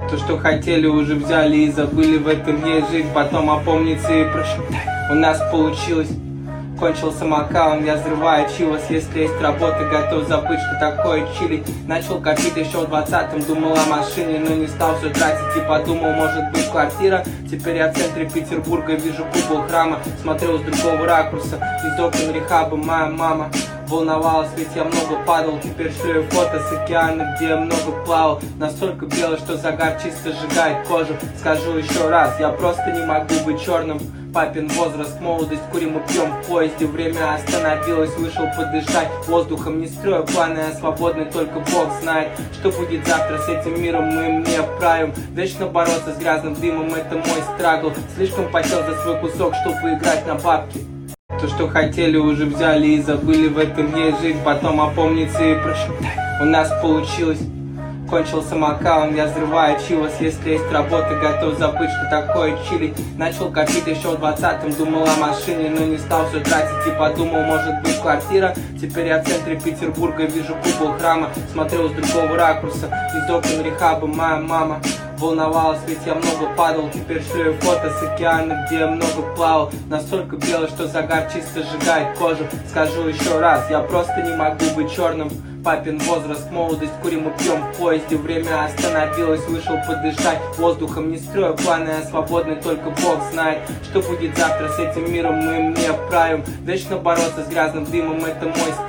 То, что хотели, уже взяли и забыли, в этом есть жизнь. Потом опомниться и прошептать: у нас получилось. Кончился макалом, я взрываю чивос. Если есть работа, готов забыть, что такое чили. Начал копить еще в 20-м, думал о машине, но не стал все тратить и подумал, может быть, квартира. Теперь я в центре Петербурга, вижу купол храма. Смотрел с другого ракурса, из окон рехаба. Моя мама волновалась, ведь я много падал. Теперь шлю фото с океана, где я много плавал. Настолько белый, что загар чисто сжигает кожу. Скажу еще раз, я просто не могу быть черным. Папин возраст, молодость, курим и пьем в поезде. Время остановилось, вышел подышать воздухом. Не строю планы, я свободный, только Бог знает, что будет завтра с этим миром, мы им не правим. Вечно бороться с грязным дымом, это мой страгл. Слишком потел за свой кусок, чтобы играть на бабки. То, что хотели, уже взяли и забыли, в этом есть жизнь. Потом опомниться и прошептать: у нас получилось. Кончился макалом, я взрываю чивос. Если есть работа, готов забыть, что такое чили. Начал копить еще в 20-м, думал о машине, но не стал все тратить и подумал, может быть, квартира. Теперь я в центре Петербурга, вижу купол храма. Смотрел с другого ракурса, из окон рехаба. Моя мама волновалась, ведь я много падал. Теперь шлю фото с океана, где я много плавал. Настолько белый, что загар чисто сжигает кожу. Скажу еще раз, я просто не могу быть черным. Папин возраст, молодость, курим и пьем в поезде. Время остановилось, вышел подышать воздухом. Не строю планы, я свободный, только Бог знает, что будет завтра с этим миром, мы им не правим. Вечно бороться с грязным дымом, это мой